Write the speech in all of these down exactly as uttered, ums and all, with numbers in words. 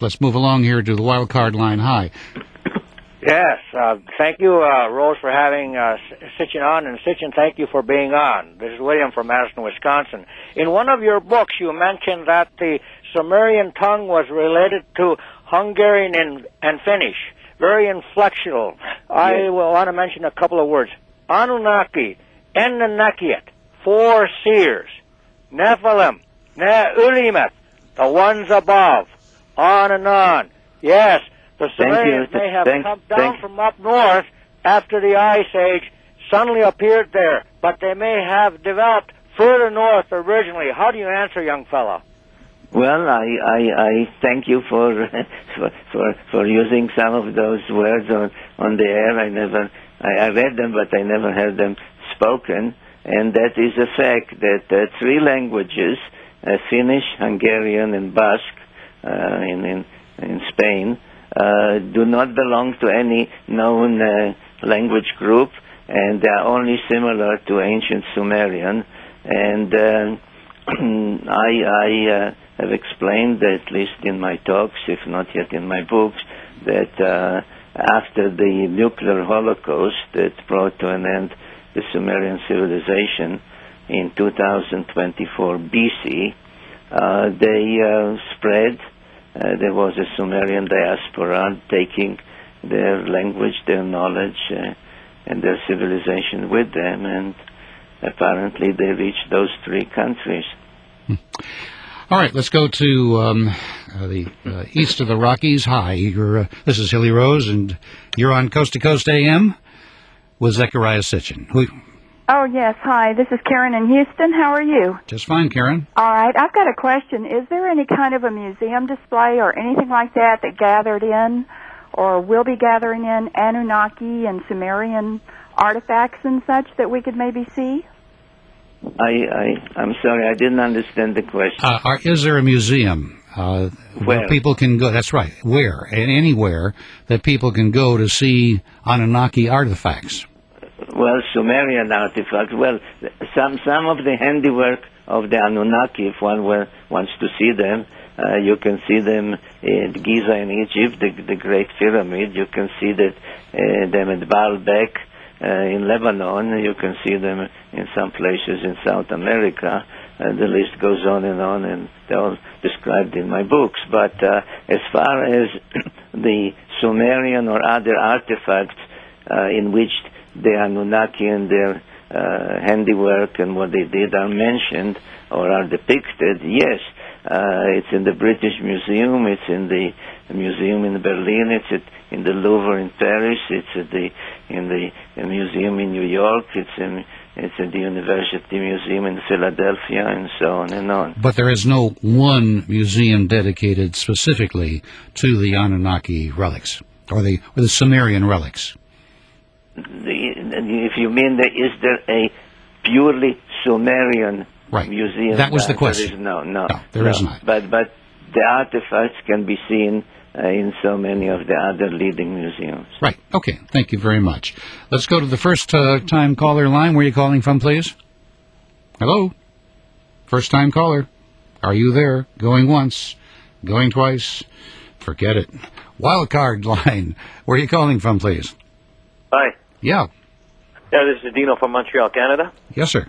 Let's move along here to the wild card line. Hi. Yes, uh, thank you, uh, Rose, for having uh, Sitchin on, and Sitchin, thank you for being on. This is William from Madison, Wisconsin. In one of your books, you mentioned that the Sumerian tongue was related to Hungarian and, and Finnish, very inflectional. I Yes. will want to mention a couple of words. Anunnaki, Ennenakiat, four seers, Nephilim, Ne-Ulimet, the ones above, on and on. Yes. The Sumerians may have Thank, come down thank, from up north after the Ice Age, suddenly appeared there, but they may have developed further north originally. How do you answer, young fella? Well, I, I, I thank you for, for for for using some of those words on, on the air. I never, I, I read them, but I never heard them spoken. And that is a fact that uh, three languages, uh, Finnish, Hungarian, and Basque, uh, in, in in Spain, Uh, do not belong to any known uh, language group, and they are only similar to ancient Sumerian. And uh, I, I uh, have explained, at least in my talks, if not yet in my books, that uh, after the nuclear holocaust that brought to an end the Sumerian civilization in two thousand twenty-four B C, uh, they uh, spread. Uh, there was a Sumerian diaspora taking their language, their knowledge, uh, and their civilization with them, and apparently they reached those three countries. Hmm. All right, let's go to um, uh, the uh, east of the Rockies. Hi, you're, uh, this is Hilly Rose, and you're on Coast to Coast A M with Zechariah Sitchin. Who, Oh, yes. Hi, this is Karen in Houston. How are you? Just fine, Karen. All right. I've got a question. Is there any kind of a museum display or anything like that that gathered in or will be gathering in Anunnaki and Sumerian artifacts and such that we could maybe see? I, I, I'm sorry, I didn't understand the question. Uh, are, is there a museum uh, where Where? people can go? That's right. Where? And anywhere that people can go to see Anunnaki artifacts? Well, Sumerian artifacts. Well, some some of the handiwork of the Anunnaki, if one were, wants to see them, uh, you can see them in Giza in Egypt, the, the Great Pyramid. You can see that uh, them at Baalbek uh, in Lebanon. You can see them in some places in South America. Uh, the list goes on and on, and they're all described in my books. But uh, as far as the Sumerian or other artifacts uh, in which the Anunnaki and their uh, handiwork and what they did are mentioned or are depicted, yes. Uh, it's in the British Museum, it's in the museum in Berlin, it's at, in the Louvre in Paris, it's at the in the, the museum in New York, it's in it's at the University Museum in Philadelphia, and so on and on. But there is no one museum dedicated specifically to the Anunnaki relics or the or the Sumerian relics. The, if you mean that, is there a purely Sumerian right. museum? That was the There question. is no, no, no there no. is not. But but the artifacts can be seen uh, in so many of the other leading museums. Right. Okay. Thank you very much. Let's go to the first uh, time caller line. Where are you calling from, please? Hello. First time caller. Are you there? Going once, going twice. Forget it. Wild card line. Where are you calling from, please? Hi. Yeah. Yeah, this is Dino from Montreal, Canada. Yes, sir.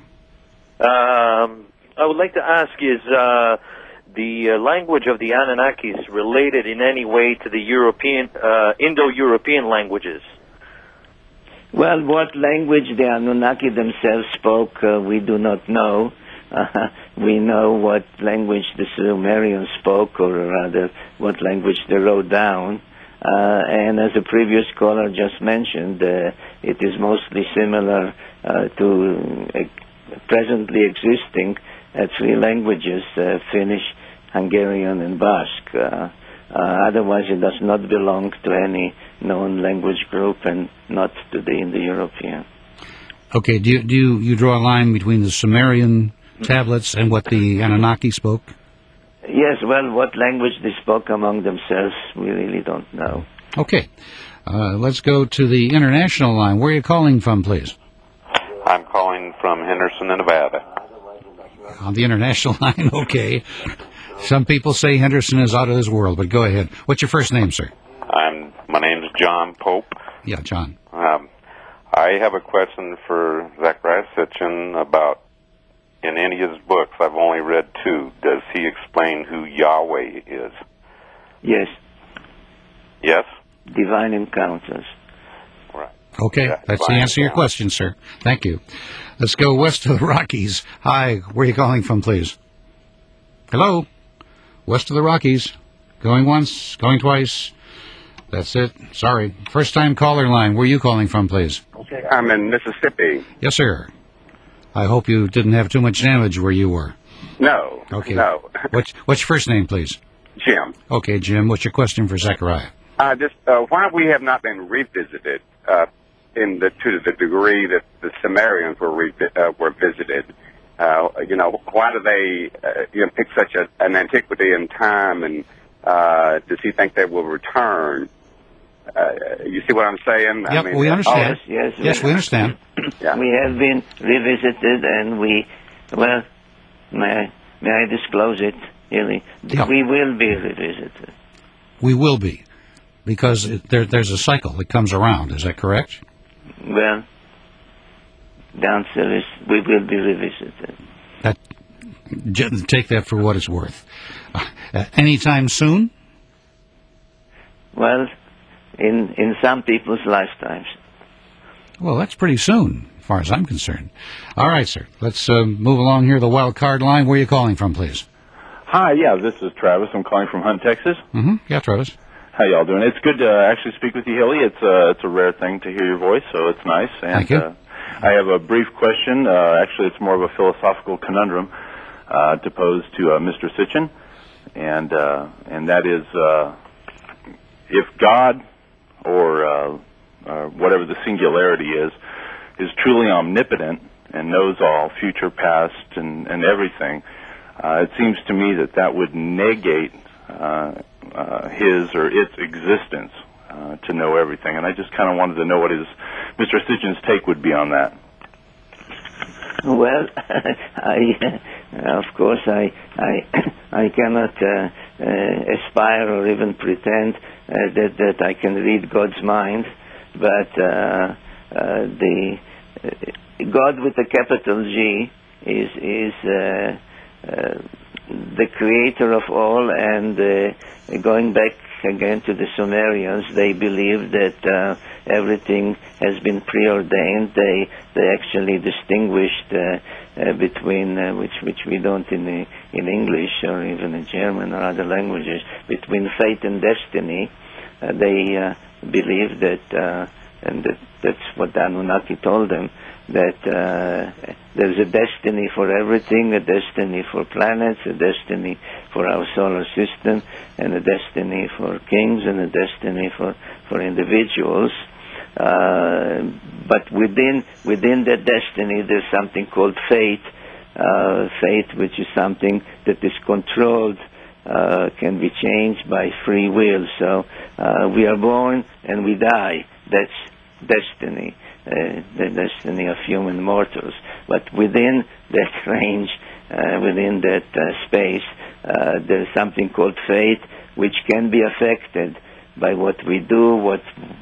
Um, I would like to ask, is uh, the uh, language of the Anunnakis related in any way to the European, uh, Indo-European languages? Well, what language the Anunnaki themselves spoke, uh, we do not know. Uh, we know what language the Sumerians spoke, or rather, what language they wrote down. Uh, and as a previous caller just mentioned, uh, it is mostly similar uh, to uh, presently existing uh, three languages, uh, Finnish, Hungarian, and Basque. Uh, uh, otherwise, it does not belong to any known language group and not to the Indo-European. Okay, do you, do you, you draw a line between the Sumerian tablets and what the Anunnaki spoke? Yes, well, what language they spoke among themselves, we really don't know. Okay. Uh, let's go to the international line. Where are you calling from, please? I'm calling from Henderson, Nevada. On the international line, okay. Some people say Henderson is out of this world, but go ahead. What's your first name, sir? I'm. My name's John Pope. Yeah, John. Um, I have a question for Zechariah Sitchin about, in any of his books, I've only read two, does he explain who Yahweh is? Yes. Yes? Divine encounters. Right. Okay, Yeah, that's the fine, answer to your yeah. question, sir. Thank you. Let's go west of the Rockies. Hi, where are you calling from, please? Hello? West of the Rockies. Going once, going twice. That's it. Sorry. First-time caller line. Where are you calling from, please? Okay, I'm in Mississippi. Yes, sir. I hope you didn't have too much damage where you were. No. Okay. No. What's, what's your first name, please? Jim. Okay, Jim. What's your question for Zechariah? Uh, just uh, why we have not been revisited uh, in the to the degree that the Sumerians were re- uh, were visited. Uh, you know, why do they uh, you know pick such a, an antiquity in time, and uh, does he think they will return? Uh, you see what I'm saying? Yep, we understand. Oh, yes, yes, Yes, we understand. Yeah. We have been revisited, and we, well, may I, may I disclose it, really? Yeah. We will be revisited. We will be, because it, there, there's a cycle that comes around. Is that correct? Well, the answer is we will be revisited. That, j- take that for what it's worth. Uh, anytime soon? Well, in in some people's lifetimes. Well, that's pretty soon, as far as I'm concerned. All right, sir. Let's uh, move along here. The wild card line. Where are you calling from, please? Hi, yeah, this is Travis. I'm calling from Hunt, Texas. Mm-hmm. Yeah, Travis. How y'all doing? It's good to uh, actually speak with you, Hilly. It's uh, it's a rare thing to hear your voice, so it's nice. And, Thank you. Uh, I have a brief question. Uh, actually, it's more of a philosophical conundrum uh, to pose to uh, Mister Sitchin, and uh, and that is, uh, if God or uh, uh, whatever the singularity is, is truly omnipotent and knows all, future, past, and, and everything, uh, it seems to me that that would negate uh, uh, his or its existence uh, to know everything. And I just kind of wanted to know what his Mister Sitchin's take would be on that. Well, I, uh, of course, I, I, I cannot uh, uh, aspire or even pretend uh, that that I can read God's mind, but uh, uh, the uh, God with a capital G is is uh, uh, the creator of all, and uh, going back again to the Sumerians, they believe that uh, everything has been preordained. They they actually distinguished uh, uh, between uh, which which we don't in the, in English or even in German or other languages, between fate and destiny. Uh, they uh, believe that, uh, and that, that's what the Anunnaki told them, that uh, there's a destiny for everything, a destiny for planets, a destiny for our solar system, and a destiny for kings, and a destiny for, for individuals. Uh, but within within that destiny, there's something called fate, uh, fate which is something that is controlled, uh, can be changed by free will. So uh, we are born and we die. That's destiny. Uh, the destiny of human mortals. But within that range, uh, within that uh, space, uh, there's something called fate, which can be affected by what we do, what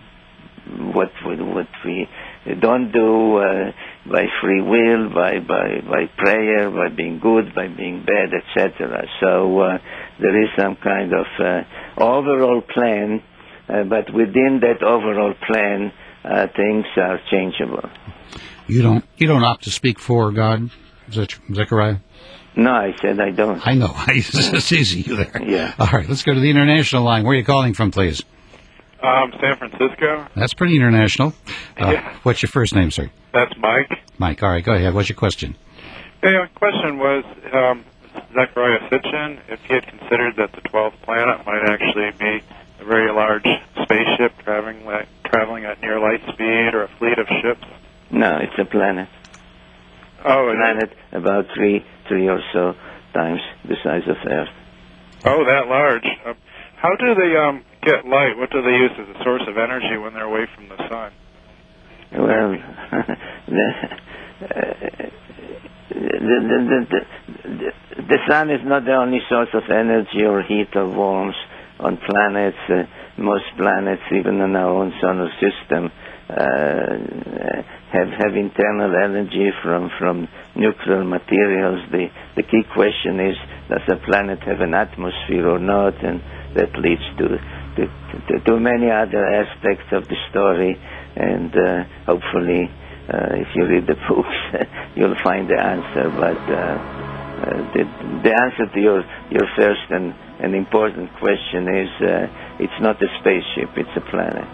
what we, what we don't do, uh, by free will, by, by by prayer, by being good, by being bad, et cetera. So uh, there is some kind of uh, overall plan, uh, but within that overall plan, Uh, things are changeable. You don't you don't opt to speak for God, Zech- Zechariah? No, I said I don't. I know. It's easy there. Yeah. All right, let's go to the international line. Where are you calling from, please? Um, San Francisco. That's pretty international. Uh, Yeah. What's your first name, sir? That's Mike. Mike. All right, go ahead. What's your question? Hey, my question was, um, Zechariah Sitchin, if he had considered that the twelfth planet might actually be a very large spaceship traveling like, traveling at near light speed, or a fleet of ships. No, it's a planet. Oh, a planet about three, three or so times the size of Earth. Oh, that large. Uh, how do they um, get light? What do they use as a source of energy when they're away from the sun? Well, the, uh, the, the, the, the, the sun is not the only source of energy or heat or warmth on planets. Uh, most planets, even in our own solar system, uh, have have internal energy from from nuclear materials. The the key question is, does a planet have an atmosphere or not? And that leads to to, to, to many other aspects of the story. And uh, hopefully, uh, if you read the books, you'll find the answer. But uh, uh, the the answer to your your first and an important question is, uh, it's not a spaceship; it's a planet.